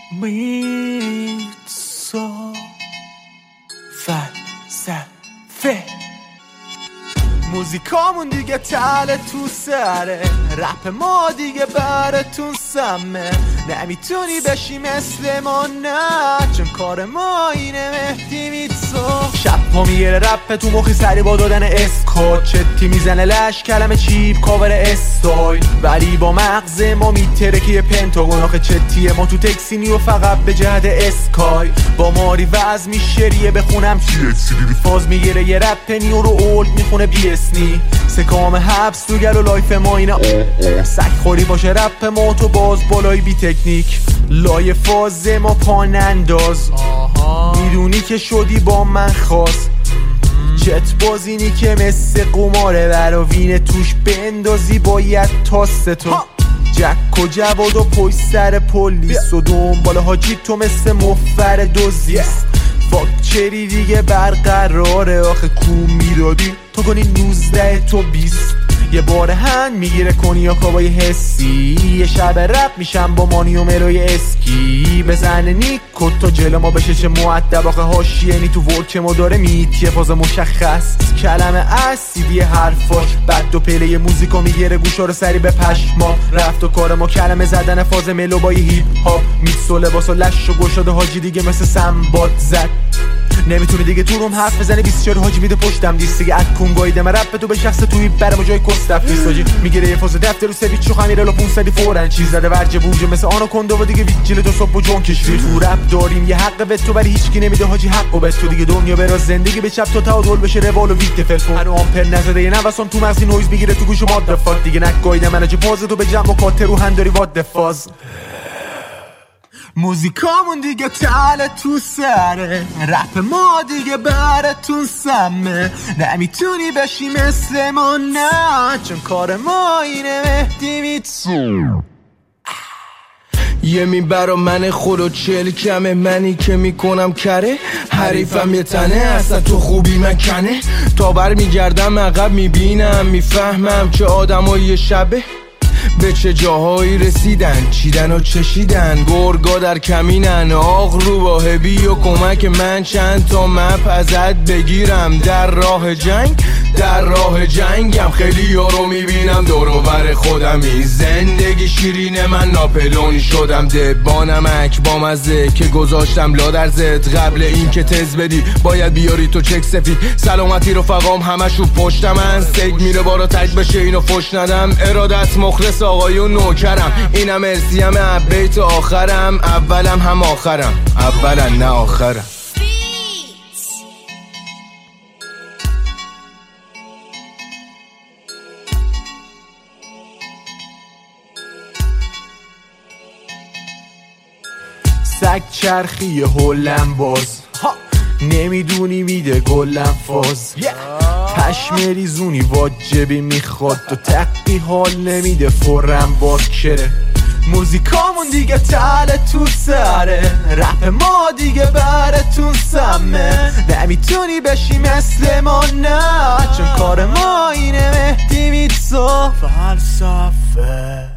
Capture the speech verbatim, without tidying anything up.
میتسا فلسفه موزیکامون دیگه تله تو سره، رپ ما دیگه براتون سمه. نمیتونی بشی مثل ما نه، چون کار ما اینه مهدی میتسا. شب پا میگره رپ تو مخی سری با دادن اسکا، چتی میزنه لش کلمه چیپ کاور استایل، ولی با مغز ما میتره که یه پنتاگون. آخه چتیه ما تو تکسینی و فقط به جهت اسکای. با ماری وز میشریه بخونم چیه فاز میگیره یه رپ نیو رو اولد میخونه بی اسنی. سکام حبس تو گل و لایف ما اینا سک خوری باشه رپ ما تو باز بالای بی تکنیک. لای فاز ما پان انداز، میدونی که شدی با من خواست. چت بازینی که مثل قماره براوین توش بندازی باید تاست تو. جک و جواد و پشت سر پلیس و دنبال حاجی تو مثل مفر دوزیست. فاکچری دیگه برقراره، آخه کو میدادی تو کنی نوزده تو بیست. یه بار هن میگیره کنیا کابای حسی، یه شب رپ میشم با مانی و مروی اسکی. بزنه نیکو تا جلو ما بشه چه مؤدب، آخه هاشیه نی تو ورک ما داره میتیه فاز مشخص. کلمه اسیدی حرفاش بد و پله موزیکو میگیره گوشا رو سری به پشما. رفت و کار ما کلمه زدن فاز ملو با هیپ هاپ. میکس و لباس و لش و گشاده حاجی دیگه مثل سنباد زد. نمیتونی دیگه تو روم حرف بزنی بیست چهار حاجی میده پشتم دیست دیگه. ادکون گایده من رپ تو به شخص توی برم جای کستف نیست حاجی. میگیره یه فاز دفتر رو سویت چو خمیره لو پونصدی فورن چیز زده ورجه بوجه مثل آنو کنده و دیگه ویجیل دو صبح و جون کشوی. تو رپ داریم یه حق به تو ولی هیچکی نمیده حاجی حقو به تو. دیگه دنیا براز زندگی به چپ تو تعادل بشه روال و ویت فل کن. هنو آمپر نزده یه نوسان تو مغزی نویز میگیره تو گوش و ماد فاز. دیگه نگایده من چه پاز تو به جمع و کاتر رو هنداری واد فاز. موزیکامون دیگه تله تو سره، رپ ما دیگه براتون سمه. نمیتونی بشی مثل ما نه، چون کار ما اینه مهدی میتسا. یه میبرا من خود و چل کمه، منی که میکنم کره حریفم یه تنه. اصلا تو خوبی من کنه تا بر میگردم عقب میبینم میفهمم که آدم یه شبه به چه جاهایی رسیدن، چیدن و چشیدن. گرگا در کمینن آق رو واهبی و کمک من چند تا مپ ازت بگیرم. در راه جنگ در راه جنگم خیلی یارو میبینم دوروبر خودمی. زندگی شیرینه من ناپلونی شدم، دبانم اک با مزه که گذاشتم لا در زد. قبل این که تز بدی باید بیاری تو چک سفید. سلامتی رفقام همشو پشت من، سگ میره بارا تک بشه اینو فش ندم. ارادت مخلص آقایون نوکرم، اینم مرسیم بیت آخرم. اولم هم آخرم، اولا نه آخرم. سگ چرخی هلم باز، نمیدونی میده گلم فاز. پشم ریزونی واجبی میخواد تو تقی حال نمیده فرم باز کره. موزیکامون دیگه تله تو سره، رپ ما دیگه براتون سمه. نمیتونی بشی مثل ما نه، چون کار ما اینه مهدی میتسا فلسفه.